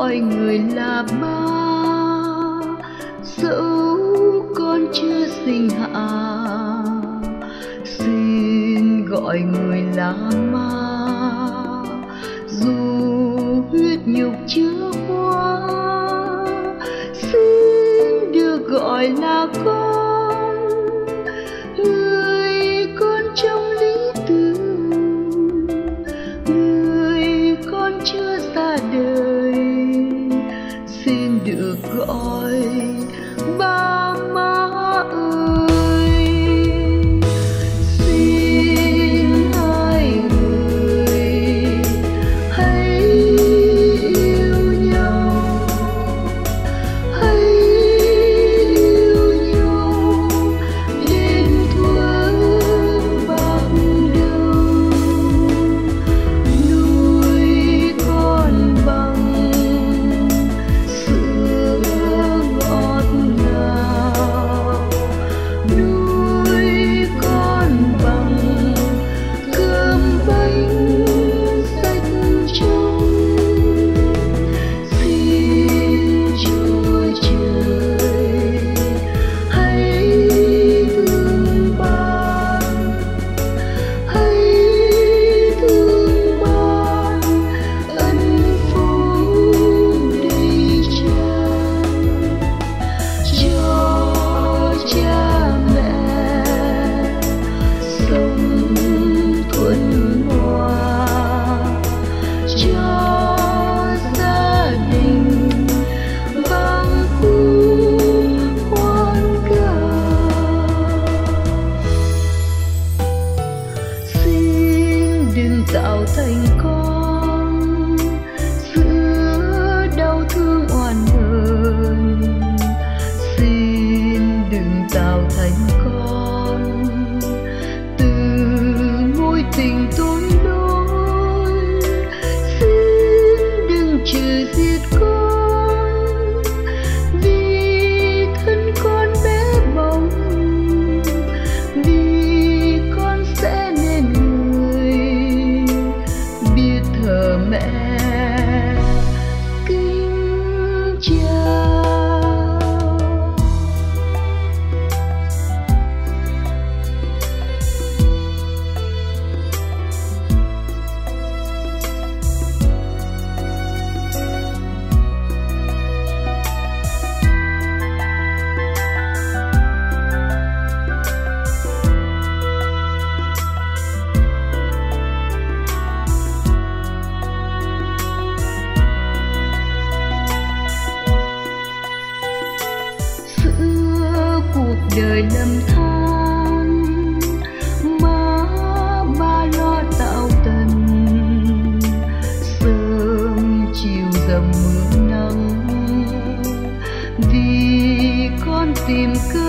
gọi người là ba, dẫu con chưa sinh hạ. Xin gọi người là ma, dù huyết nhục chưa qua. Xin được gọi là con, người con trong lý tưởng, người con chưa ra đời. Xin được gọi ba má ơi. Xin hai người hãy yêu nhau, hãy yêu nhau đến thuở bạc đầu. Nuôi con bằng sữa ngọt ngào, nuôi con bằng cơm bánh rách trông. Xin Chúa Trời hãy thương ban, hãy thương ban ân phúc đầy tràn cho cha mẹ sống thuần hòa, cho gia đình vang khúc hoan ca. Xin đừng tạo thành con giữa đau thương oan hờn. Xin đừng tạo thành con từ mối tình tối đôi. Xin đừng trừ diệt con vì thân con bé bỏng, vì con sẽ nên người biết thờ mẹ kính cha. Giữa cuộc đời lầm than, má ba lo tạo tần. Sớm chiều dầm mưa nắng, vì con tìm cơ